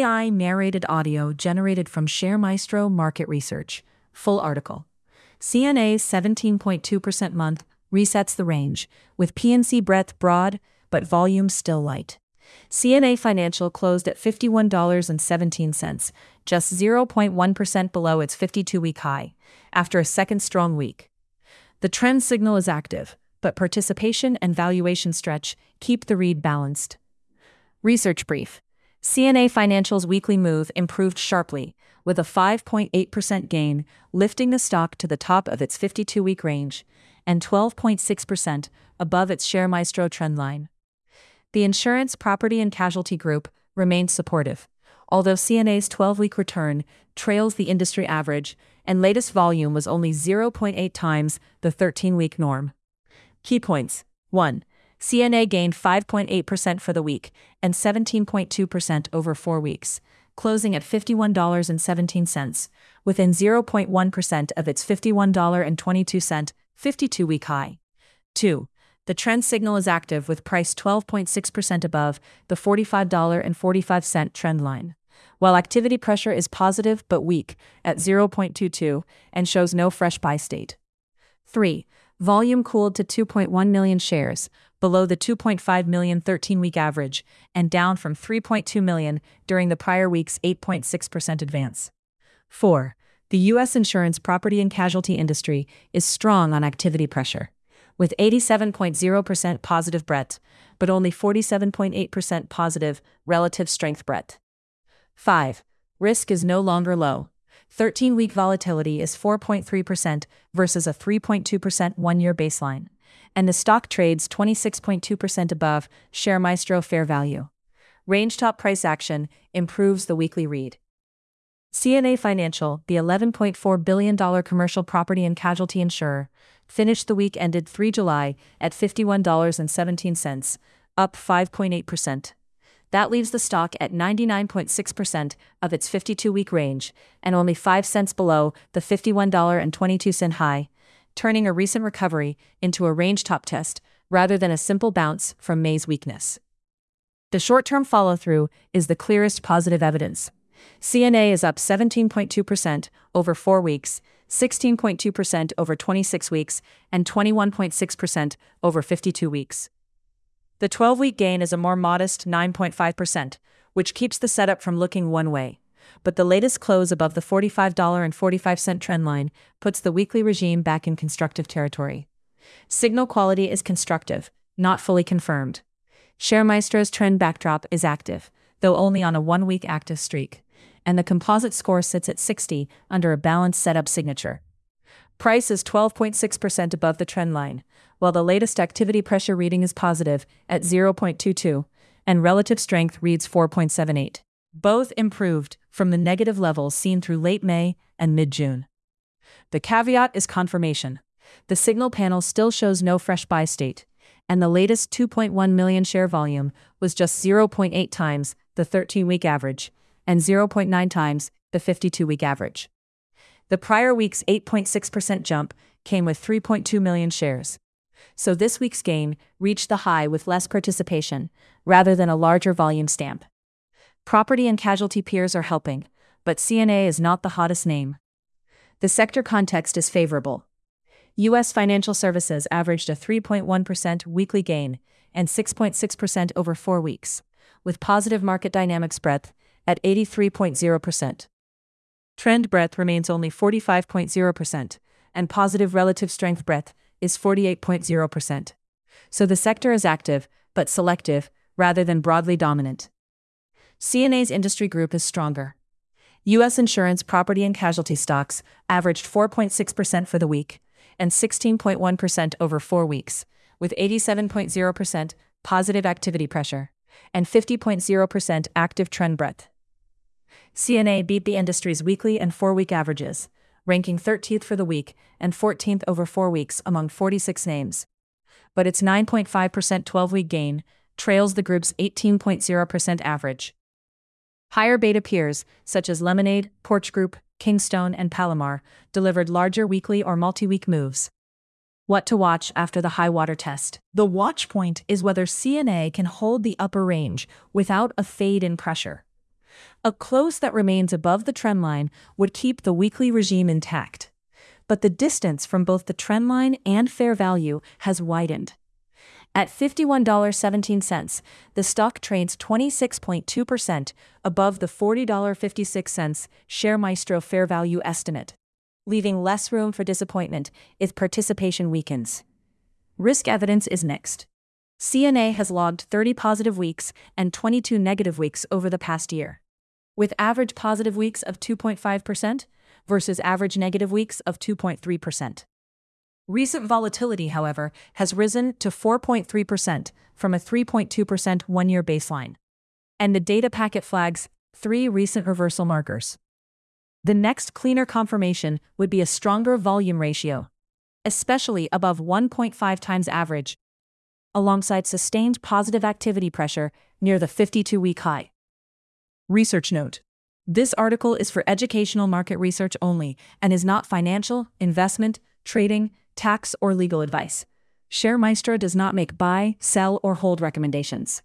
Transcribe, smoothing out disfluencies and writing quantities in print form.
AI narrated audio generated from ShareMaestro Market Research. Full article. CNA's 17.2% month resets the range, with P&C breadth broad, but volume still light. CNA Financial closed at $51.17, just 0.1% below its 52-week high, after a second strong week. The trend signal is active, but participation and valuation stretch keep the read balanced. Research brief. CNA Financial's weekly move improved sharply, with a 5.8% gain, lifting the stock to the top of its 52-week range, and 12.6% above its ShareMaestro trendline. The insurance, property, and casualty group remains supportive, although CNA's 12-week return trails the industry average, and latest volume was only 0.8 times the 13-week norm. Key points. 1. CNA gained 5.8% for the week and 17.2% over 4 weeks, closing at $51.17, within 0.1% of its $51.22 52-week high. 2. The trend signal is active, with price 12.6% above the $45.45 trend line, while activity pressure is positive but weak at 0.22 and shows no fresh buy state. 3. Volume cooled to 2.1 million shares, below the 2.5 million 13-week average, and down from 3.2 million during the prior week's 8.6% advance. 4. The U.S. insurance, property, and casualty industry is strong on activity pressure, with 87.0% positive breadth, but only 47.8% positive relative strength breadth. 5. Risk is no longer low. 13-week volatility is 4.3% versus a 3.2% one-year baseline, and the stock trades 26.2% above ShareMaestro fair value. Range top price action improves the weekly read. CNA Financial, the $11.4 billion commercial property and casualty insurer, finished the week ended 3 July at $51.17, up 5.8%. That leaves the stock at 99.6% of its 52-week range and only 5 cents below the $51.22 high, turning a recent recovery into a range top test rather than a simple bounce from May's weakness. The short-term follow-through is the clearest positive evidence. CNA is up 17.2% over 4 weeks, 16.2% over 26 weeks, and 21.6% over 52 weeks. The 12-week gain is a more modest 9.5%, which keeps the setup from looking one way. But the latest close above the $45.45 trendline puts the weekly regime back in constructive territory. Signal quality is constructive, not fully confirmed. ShareMaestro's trend backdrop is active, though only on a 1-week active streak, and the composite score sits at 60 under a balanced setup signature. Price is 12.6% above the trend line, while the latest activity pressure reading is positive at 0.22, and relative strength reads 4.78. Both improved from the negative levels seen through late May and mid-June. The caveat is confirmation. The signal panel still shows no fresh buy state, and the latest 2.1 million share volume was just 0.8 times the 13-week average and 0.9 times the 52-week average. The prior week's 8.6% jump came with 3.2 million shares. So this week's gain reached the high with less participation, rather than a larger volume stamp. Property and casualty peers are helping, but CNA is not the hottest name. The sector context is favorable. U.S. financial services averaged a 3.1% weekly gain and 6.6% over 4 weeks, with positive market dynamics breadth at 83.0%. Trend breadth remains only 45.0%, and positive relative strength breadth is 48.0%. So the sector is active, but selective, rather than broadly dominant. CNA's industry group is stronger. U.S. insurance, property, and casualty stocks averaged 4.6% for the week and 16.1% over 4 weeks, with 87.0% positive activity pressure and 50.0% active trend breadth. CNA beat the industry's weekly and 4-week averages, ranking 13th for the week and 14th over 4 weeks among 46 names. But its 9.5% 12-week gain trails the group's 18.0% average. Higher beta peers, such as Lemonade, Porch Group, Kingstone, and Palomar, delivered larger weekly or multi-week moves. What to watch after the high-water test? The watch point is whether CNA can hold the upper range without a fade in pressure. A close that remains above the trendline would keep the weekly regime intact. But the distance from both the trendline and fair value has widened. At $51.17, the stock trades 26.2% above the $40.56 ShareMaestro fair value estimate, leaving less room for disappointment if participation weakens. Risk evidence is mixed. CNA has logged 30 positive weeks and 22 negative weeks over the past year, with average positive weeks of 2.5% versus average negative weeks of 2.3%. Recent volatility, however, has risen to 4.3% from a 3.2% one-year baseline. And the data packet flags 3 recent reversal markers. The next cleaner confirmation would be a stronger volume ratio, especially above 1.5 times average, alongside sustained positive activity pressure near the 52-week high. Research note: this article is for educational market research only and is not financial, investment, trading, tax, or legal advice. ShareMaestro does not make buy, sell, or hold recommendations.